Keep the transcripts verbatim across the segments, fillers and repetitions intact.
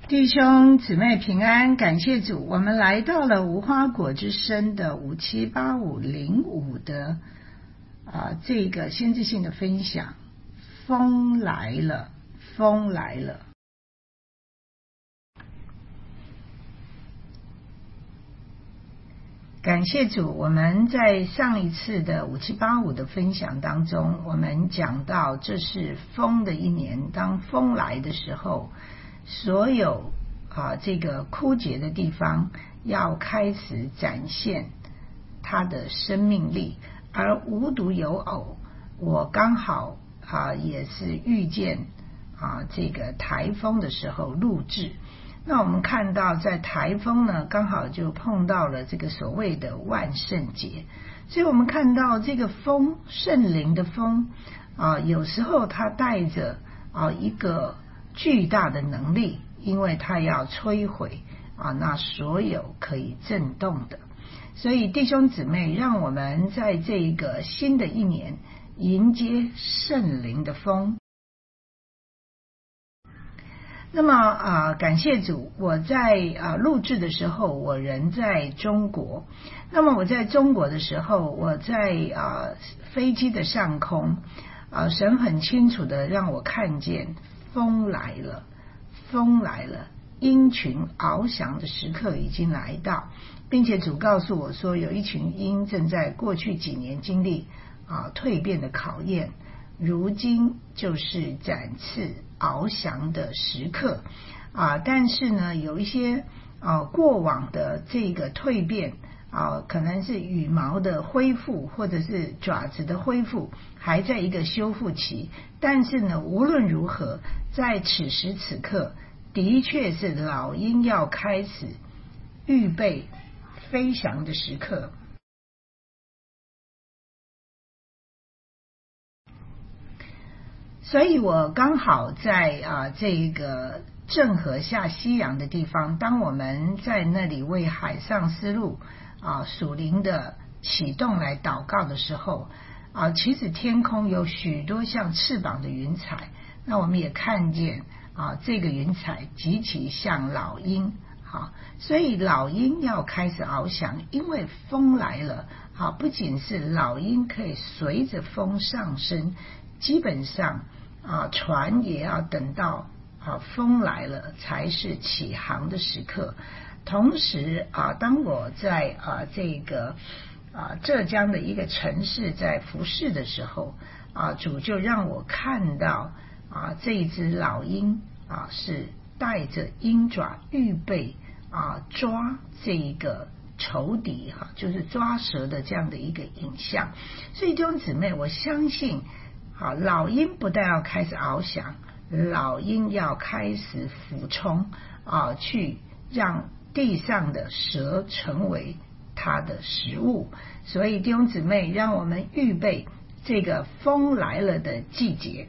弟兄姊妹平安，感谢主，我们来到了无花果之声的五七八五零五的啊这个先知性的分享。风来了，风来了。感谢主，我们在上一次的五七八五的分享当中，我们讲到这是风的一年，当风来的时候，所有啊这个枯竭的地方要开始展现它的生命力。而无独有偶，我刚好啊也是遇见啊这个台风的时候录制。那我们看到在台风呢，刚好就碰到了这个所谓的万圣节，所以我们看到这个风，圣灵的风啊，有时候它带着啊一个巨大的能力，因为它要摧毁啊那所有可以震动的。所以弟兄姊妹，让我们在这个新的一年迎接圣灵的风。那么啊、呃，感谢主，我在啊录制的时候，我人在中国。那么我在中国的时候，我在啊飞机的上空，啊神很清楚的让我看见风来了，风来了，鹰群翱翔的时刻已经来到，并且主告诉我说，有一群鹰正在过去几年经历啊蜕变的考验。如今就是展翅翱翔的时刻啊！但是呢，有一些啊过往的这个蜕变啊，可能是羽毛的恢复，或者是爪子的恢复，还在一个修复期。但是呢，无论如何，在此时此刻，的确是老鹰要开始预备飞翔的时刻。所以我刚好在啊这个郑和下西洋的地方，当我们在那里为海上丝路啊属灵的启动来祷告的时候啊，其实天空有许多像翅膀的云彩，那我们也看见啊这个云彩极其像老鹰。好，所以老鹰要开始翱翔，因为风来了。好，不仅是老鹰可以随着风上升，基本上啊，船也要等到啊风来了才是起航的时刻。同时啊，当我在啊这个啊浙江的一个城市在服侍的时候啊，主就让我看到啊这一只老鹰啊是带着鹰爪预备啊抓这一个仇敌哈、啊，就是抓蛇的这样的一个影像。所以弟兄姊妹，我相信好，老鹰不但要开始翱翔，老鹰要开始俯冲啊，去让地上的蛇成为它的食物。所以弟兄姊妹，让我们预备这个风来了的季节。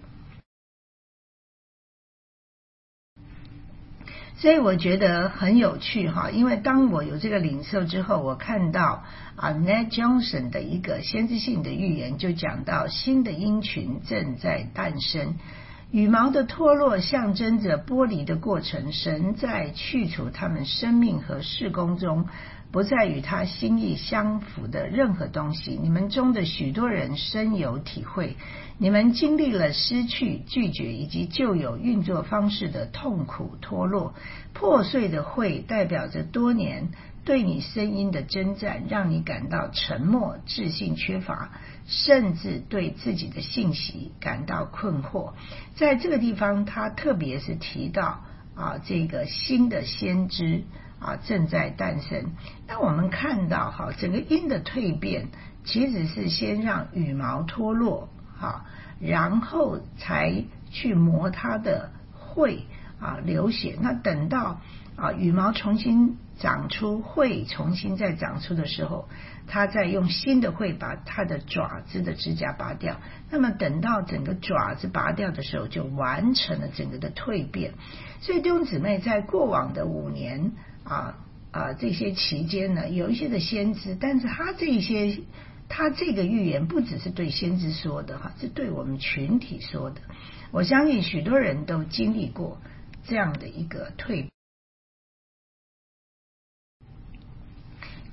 所以我觉得很有趣哈，因为当我有这个领受之后，我看到啊 Ned Johnson 的一个先知性的预言，就讲到新的鹰群正在诞生，羽毛的脱落象征着剥离的过程，神在去除他们生命和事工中不再与他心意相符的任何东西。你们中的许多人深有体会，你们经历了失去、拒绝以及旧有运作方式的痛苦脱落。破碎的会代表着多年对你声音的征战，让你感到沉默、自信缺乏，甚至对自己的信息感到困惑。在这个地方，他特别是提到啊，这个新的先知啊正在诞生。那我们看到哈，整个鹰的蜕变其实是先让羽毛脱落哈，然后才去磨它的喙啊流血。那等到啊羽毛重新长出，喙重新再长出的时候，它再用新的喙把它的爪子的指甲拔掉。那么等到整个爪子拔掉的时候，就完成了整个的蜕变。所以弟兄姊妹，在过往的五年啊啊这些期间呢，有一些的先知，但是他这些他这个预言不只是对先知说的哈，是对我们群体说的。我相信许多人都经历过这样的一个蜕变。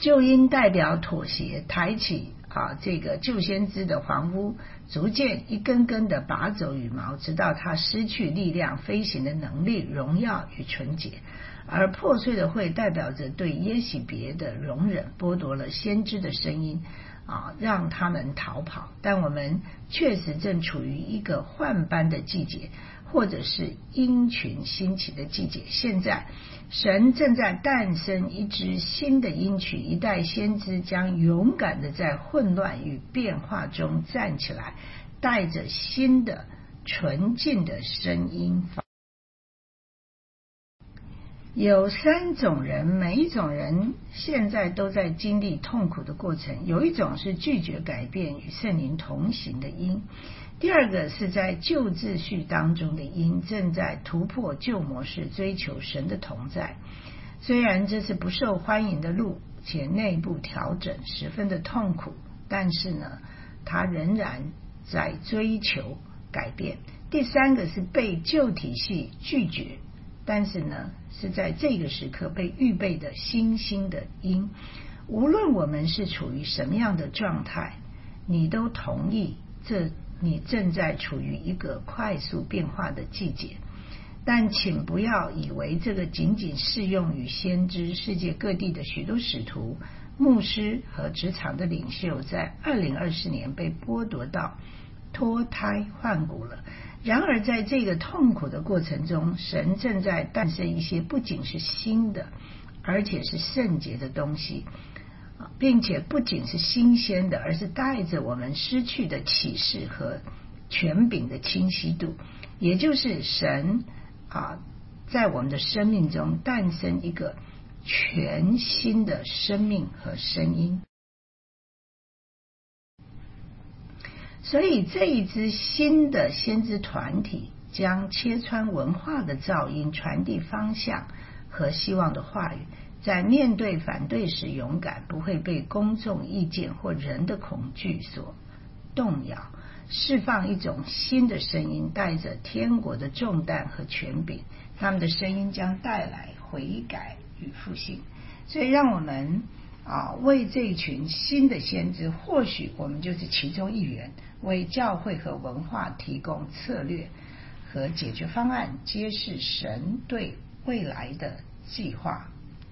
就因代表妥协，抬起啊这个旧先知的房屋，逐渐一根根的拔走羽毛，直到他失去力量、飞行的能力、荣耀与纯洁。而破碎的会代表着对耶洗别的容忍，剥夺了先知的声音啊，让他们逃跑。但我们确实正处于一个换班的季节，或者是鹰群兴起的季节。现在神正在诞生一支新的鹰群，一代先知将勇敢的在混乱与变化中站起来，带着新的纯净的声音。有三种人，每一种人现在都在经历痛苦的过程。有一种是拒绝改变与圣灵同行的鹰，第二个是在旧秩序当中的鹰，正在突破旧模式，追求神的同在。虽然这是不受欢迎的路，且内部调整十分的痛苦，但是呢，他仍然在追求改变。第三个是被旧体系拒绝，但是呢，是在这个时刻被预备的新兴的鹰。无论我们是处于什么样的状态，你都同意这你正在处于一个快速变化的季节。但请不要以为这个仅仅适用于先知。世界各地的许多使徒、牧师和职场的领袖在二零二四年被剥夺到脱胎换骨了。然而在这个痛苦的过程中，神正在诞生一些不仅是新的，而且是圣洁的东西，并且不仅是新鲜的，而是带着我们失去的启示和权柄的清晰度。也就是神啊，在我们的生命中诞生一个全新的生命和声音。所以这一支新的先知团体将切穿文化的噪音，传递方向和希望的话语。在面对反对时勇敢，不会被公众意见或人的恐惧所动摇，释放一种新的声音，带着天国的重担和权柄。他们的声音将带来悔改与复兴。所以让我们啊，为这一群新的先知，或许我们就是其中一员，为教会和文化提供策略和解决方案，揭示神对未来的计划。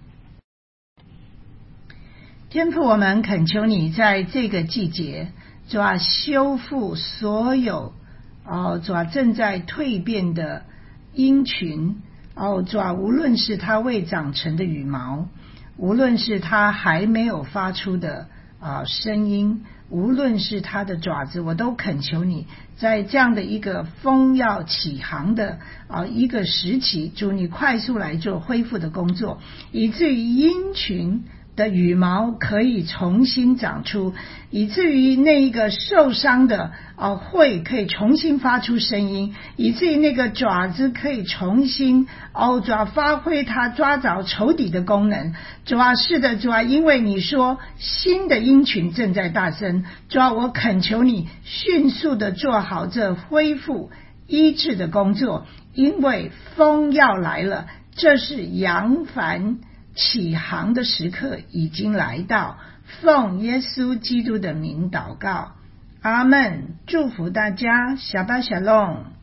天父，我们恳求你在这个季节，主啊，修复所有哦，主啊，正在蜕变的鹰群哦，主啊，无论是它未长成的羽毛，无论是它还没有发出的啊声音，无论是它的爪子，我都恳求你，在这样的一个风要起航的啊一个时期，主你快速来做恢复的工作，以至于鹰群的羽毛可以重新长出，以至于那一个受伤的啊会可以重新发出声音，以至于那个爪子可以重新哦爪发挥它抓着仇敌的功能。主啊，是的，主啊，因为你说新的鹰群正在大声，主啊，我恳求你迅速的做好这恢复医治的工作，因为风要来了，这是扬帆起航的时刻已经来到。奉耶稣基督的名祷告，阿们。祝福大家，小巴小龙。